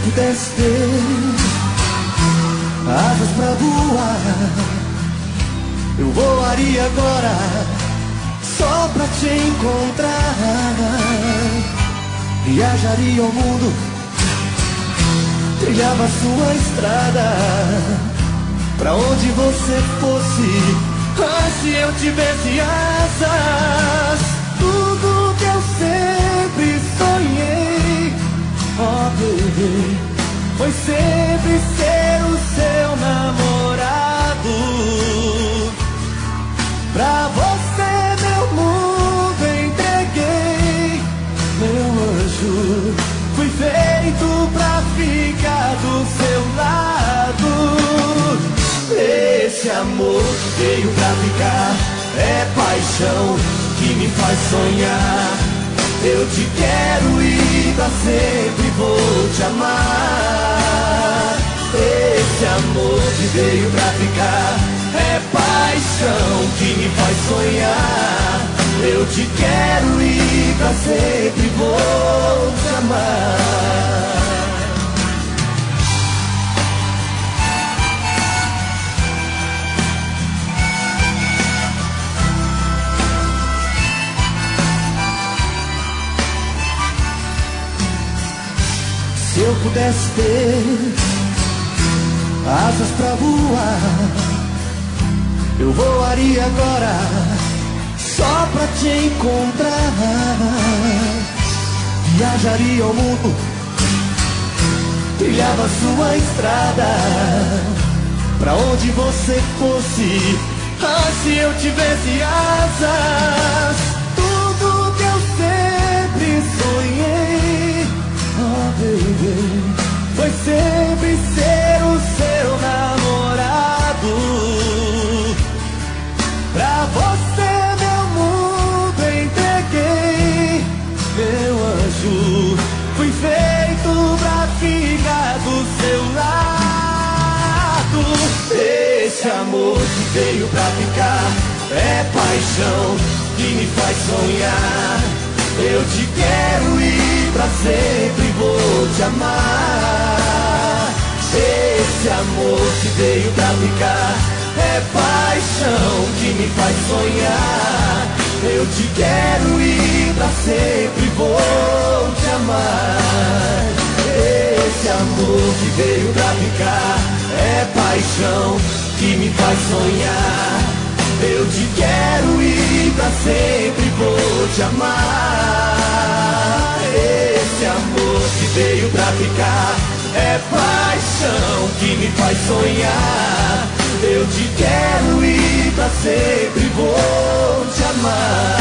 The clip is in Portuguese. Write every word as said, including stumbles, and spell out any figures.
pudesse ter asas pra voar, eu voaria agora só pra te encontrar. Viajaria ao mundo, trilhava sua estrada, pra onde você fosse, ah, se eu tivesse asas. Tudo que eu sempre sonhei, oh baby, foi sempre ser o seu namorado. Pra você meu mundo entreguei, meu anjo, fui feito pra ficar do seu lado. Esse amor que veio pra ficar é paixão que me faz sonhar. Eu te quero e pra sempre vou te amar. Esse amor que veio pra ficar é paixão que me faz sonhar. Eu te quero e pra sempre vou te amar. Se eu pudesse ter asas pra voar, eu voaria agora só pra te encontrar. Viajaria ao mundo, trilhava sua estrada, pra onde você fosse, ah, se eu tivesse asas. Tudo que eu sempre sonhei, oh baby, foi sempre ser o seu namorado. Pra você meu mundo entreguei, meu anjo, fui feito pra ficar do seu lado. Esse amor que veio pra ficar é paixão que me faz sonhar. Eu te quero e pra sempre vou te amar. Esse amor que veio pra ficar é paixão que me faz sonhar. Eu te quero e pra sempre vou te amar. Esse amor que veio pra ficar é paixão que me faz sonhar. Eu te quero e pra sempre vou te amar. Esse amor que veio pra ficar é paixão que me faz sonhar. Eu te quero e pra sempre vou te amar.